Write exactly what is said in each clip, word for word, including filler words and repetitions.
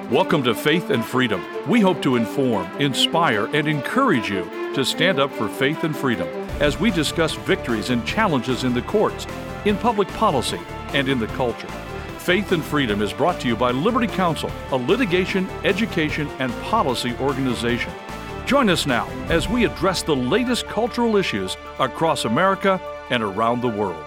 Welcome to Faith and Freedom. We hope to inform, inspire, and encourage you to stand up for faith and freedom as we discuss victories and challenges in the courts, in public policy, and in the culture. Faith and Freedom is brought to you by Liberty Counsel, a litigation, education, and policy organization. Join us now as we address the latest cultural issues across America and around the world.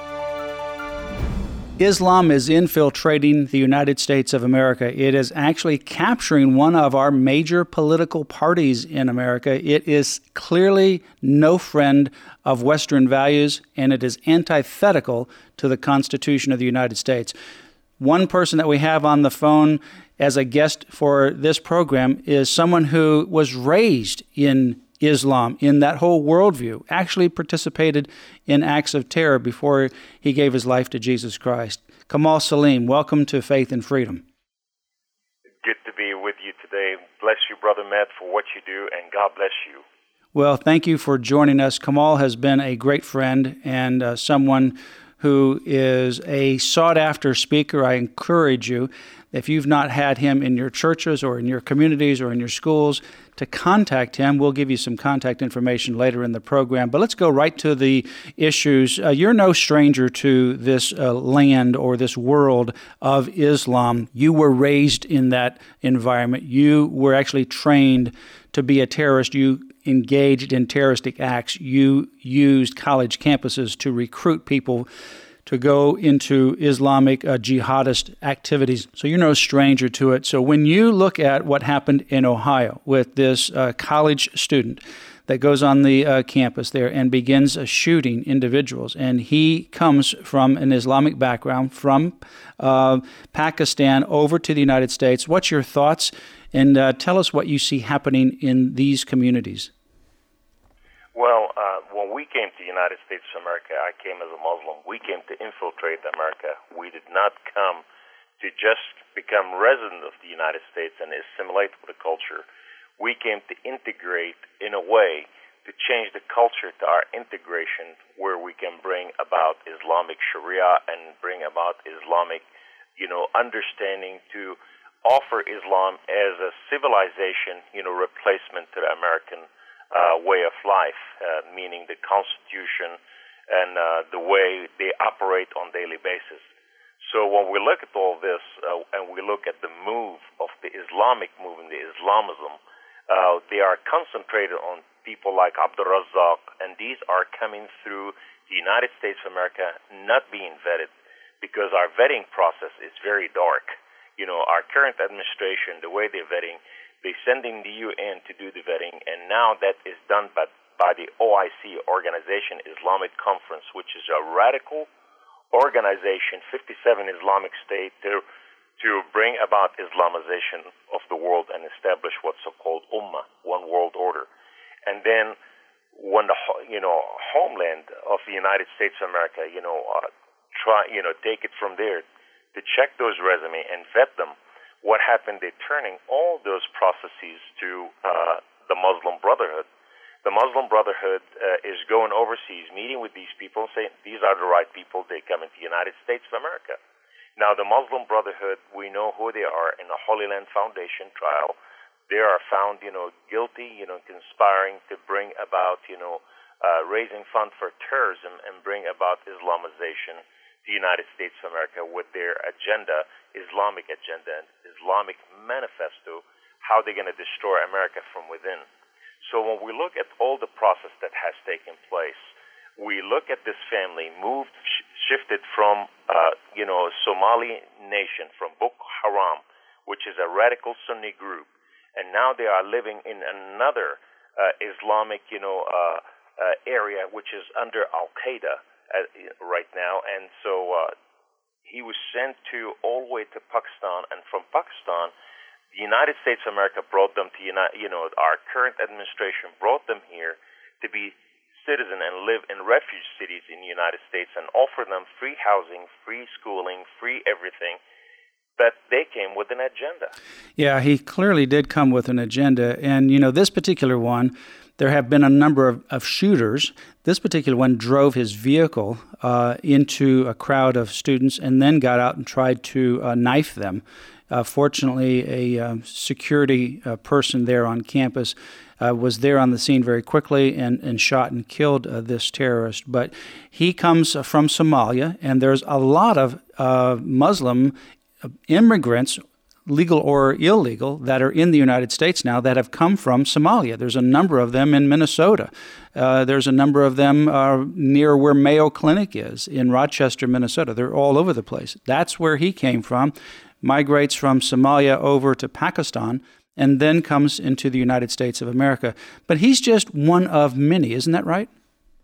Islam is infiltrating the United States of America. It is actually capturing one of our major political parties in America. It is clearly no friend of Western values, and it is antithetical to the Constitution of the United States. One person that we have on the phone as a guest for this program is someone who was raised in Islam, in that whole worldview, actually participated in acts of terror before he gave his life to Jesus Christ. Kamal Saleem, welcome to Faith and Freedom. Good to be with you today. Bless you, Brother Matt, for what you do, and God bless you. Well, thank you for joining us. Kamal has been a great friend and uh, someone who is a sought-after speaker. I encourage you, if you've not had him in your churches or in your communities or in your schools, to contact him. We'll give you some contact information later in the program. But let's go right to the issues. Uh, you're no stranger to this uh, land or this world of Islam. You were raised in that environment. You were actually trained to be a terrorist. You engaged in terroristic acts. You used college campuses to recruit people to go into Islamic uh, jihadist activities. So you're no stranger to it. So when you look at what happened in Ohio with this uh, college student that goes on the uh, campus there and begins uh, shooting individuals, and he comes from an Islamic background, from uh, Pakistan over to the United States, what's your thoughts? And uh, tell us what you see happening in these communities. Well, uh, when we came to the United States of America, I came as a Muslim. We came to infiltrate America. We did not come to just become resident of the United States and assimilate with the culture. We came to integrate in a way to change the culture to our integration, where we can bring about Islamic Sharia and bring about Islamic, you know, understanding, to offer Islam as a civilization, you know, replacement to the American Uh, way of life, uh, meaning the Constitution and uh, the way they operate on a daily basis. So when we look at all this uh, and we look at the move of the Islamic movement, the Islamism, uh, they are concentrated on people like Abdul Razak, and these are coming through the United States of America, not being vetted, because our vetting process is very dark. You know, our current administration, the way they're vetting, they're sending the U N to do the vetting, and now that is done by, by the O I C organization, Islamic Conference, which is a radical organization, fifty-seven Islamic states, to, to bring about Islamization of the world and establish what's so-called Ummah, one world order. And then when the, you know, homeland of the United States of America, you know, uh, try, you know, take it from there to check those resumes and vet them. What happened, they're turning all those processes to uh, the Muslim Brotherhood. The Muslim Brotherhood uh, is going overseas, meeting with these people, saying these are the right people, they come into the United States of America. Now, the Muslim Brotherhood, we know who they are in the Holy Land Foundation trial. They are found, you know, guilty, you know, conspiring to bring about, you know, uh, raising funds for terrorism and bring about Islamization the United States of America with their agenda, Islamic agenda, Islamic manifesto, how they're going to destroy America from within. So when we look at all the process that has taken place, we look at this family moved, sh- shifted from, uh, you know, a Somali nation, from Boko Haram, which is a radical Sunni group, and now they are living in another uh, Islamic, you know, uh, uh, area, which is under Al-Qaeda Uh, right now, and so uh, he was sent to all the way to Pakistan, and from Pakistan, the United States of America brought them to, you know, our current administration brought them here to be citizen and live in refuge cities in the United States and offer them free housing, free schooling, free everything. But they came with an agenda. Yeah, he clearly did come with an agenda, and you know, this particular one, there have been a number of, of shooters. This particular one drove his vehicle uh, into a crowd of students and then got out and tried to uh, knife them. Uh, fortunately, a uh, security uh, person there on campus uh, was there on the scene very quickly and, and shot and killed uh, this terrorist. But he comes from Somalia, and there's a lot of uh, Muslim immigrants, legal or illegal, that are in the United States now that have come from Somalia. There's a number of them in Minnesota. Uh, there's a number of them uh, near where Mayo Clinic is in Rochester, Minnesota. They're all over the place. That's where he came from, migrates from Somalia over to Pakistan, and then comes into the United States of America. But he's just one of many, isn't that right?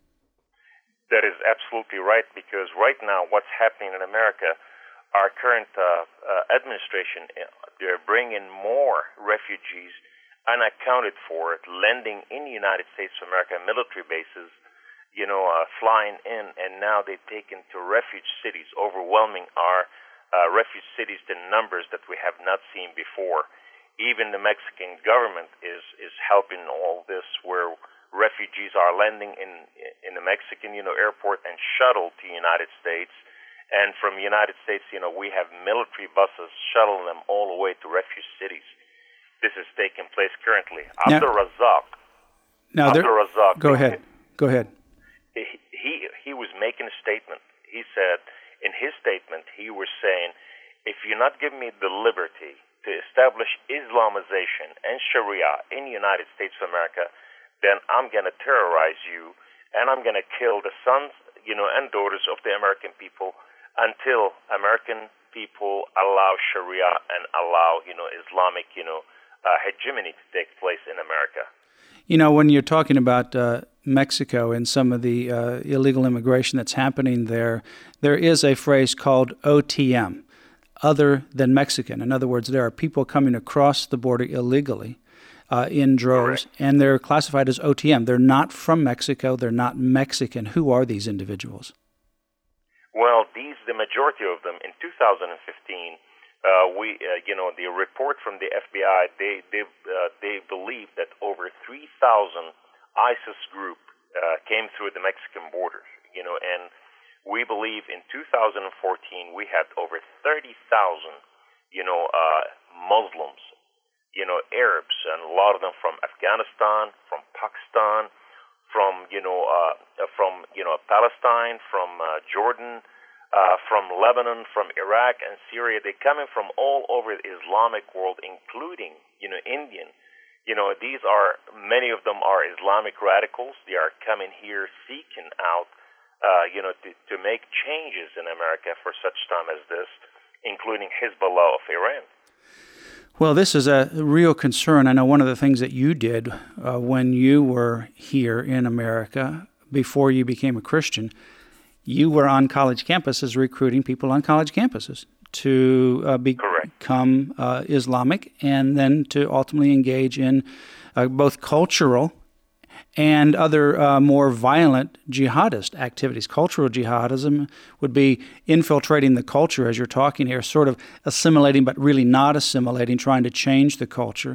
That is absolutely right, because right now what's happening in America, our current uh, uh, administration, they're bringing more refugees unaccounted for, landing in the United States of America military bases, you know, uh, flying in, and now they've taken to refuge cities, overwhelming our uh, refuge cities to numbers that we have not seen before. Even the Mexican government is, is helping all this, where refugees are landing in in the Mexican, you know, airport and shuttled to the United States. And from the United States, you know, we have military buses shuttling them all the way to refuge cities. This is taking place currently. Now, Abdul Razak. Now, Abdul there, Razak. go ahead. Go ahead. He, he he was making a statement. He said, in his statement, he was saying, if you're not giving me the liberty to establish Islamization and Sharia in the United States of America, then I'm going to terrorize you, and I'm going to kill the sons, you know, and daughters of the American people, until American people allow Sharia and allow, you know, Islamic, you know, uh, hegemony to take place in America. You know, when you're talking about uh, Mexico and some of the uh, illegal immigration that's happening there, there is a phrase called O T M, other than Mexican. In other words, there are people coming across the border illegally uh, in droves, Correct. And they're classified as O T M. They're not from Mexico. They're not Mexican. Who are these individuals? Well, these, the majority of them, in two thousand fifteen, uh, we, uh, you know, the report from the F B I, they they uh, they believe that over three thousand ISIS group uh, came through the Mexican borders, you know, and we believe in two thousand fourteen we had over thirty thousand, you know, uh, Muslims, you know, Arabs, and a lot of them from Afghanistan, from Pakistan, from, you know, uh, from, you know, Palestine, from uh, Jordan, uh, from Lebanon, from Iraq and Syria. They're coming from all over the Islamic world, including, you know, Indian. You know, these are, many of them are Islamic radicals. They are coming here seeking out, uh, you know, to, to make changes in America for such time as this, including Hezbollah of Iran. Well, this is a real concern. I know one of the things that you did uh, when you were here in America, before you became a Christian, you were on college campuses recruiting people on college campuses to uh, be, become uh, Islamic, and then to ultimately engage in uh, both cultural and other uh, more violent jihadist activities. Cultural jihadism would be infiltrating the culture, as you're talking here, sort of assimilating but really not assimilating, trying to change the culture,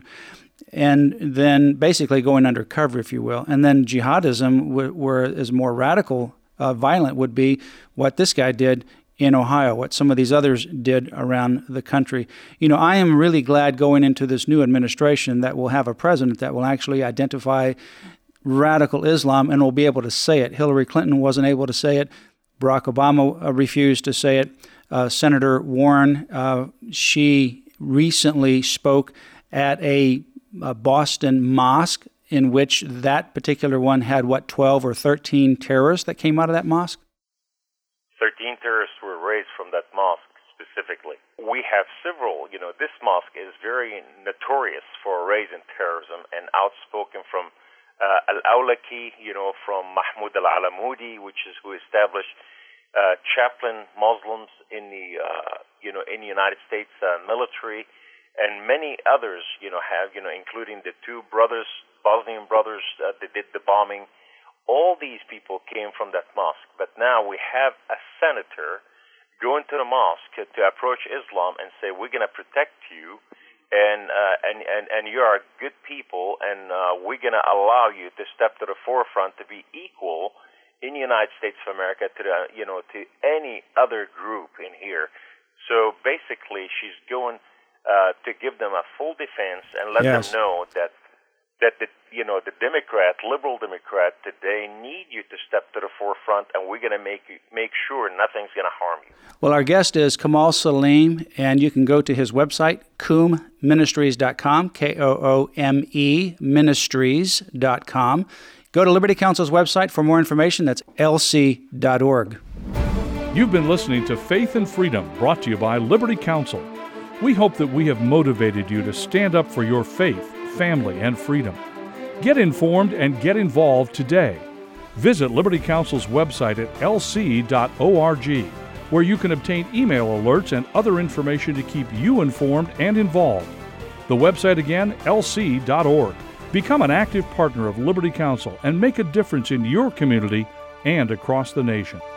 and then basically going undercover, if you will. And then jihadism, where is more radical, uh, violent, would be what this guy did in Ohio, what some of these others did around the country. You know, I am really glad going into this new administration that will have a president that will actually identify radical Islam and will be able to say it. Hillary Clinton wasn't able to say it. Barack Obama uh, refused to say it. Uh, Senator Warren, uh, she recently spoke at a, a Boston mosque in which that particular one had, what, twelve or thirteen terrorists that came out of that mosque? thirteen terrorists were raised from that mosque specifically. We have several, you know, this mosque is very notorious for raising terrorism and outspoken from Uh, Al-Awlaki, you know, from Mahmoud Al-Alamoudi, which is who established uh, chaplain Muslims in the, uh, you know, in the United States uh, military, and many others, you know, have, you know, including the two brothers, Bosnian brothers uh, that did the bombing. All these people came from that mosque. But now we have a senator going to the mosque to approach Islam and say, we're going to protect you, And, uh, and and and you are good people, and uh, we're going to allow you to step to the forefront to be equal in the United States of America to the, you know, to any other group in here. So basically, she's going uh, to give them a full defense and let Yes. them know that that the you know the Democrat, liberal Democrat today need you to step to the forefront, and we're going to make you, make sure nothing's going to harm you. Well, our guest is Kamal Saleem, and you can go to his website, koome ministries dot com, K O O M E ministries dot com. Go to Liberty Counsel's website for more information. That's L C dot org. You've been listening to Faith and Freedom, brought to you by Liberty Counsel. We hope that we have motivated you to stand up for your faith, family, and freedom. Get informed and get involved today. Visit Liberty Counsel's website at L C dot org, where you can obtain email alerts and other information to keep you informed and involved. The website again, L C dot org. Become an active partner of Liberty Counsel and make a difference in your community and across the nation.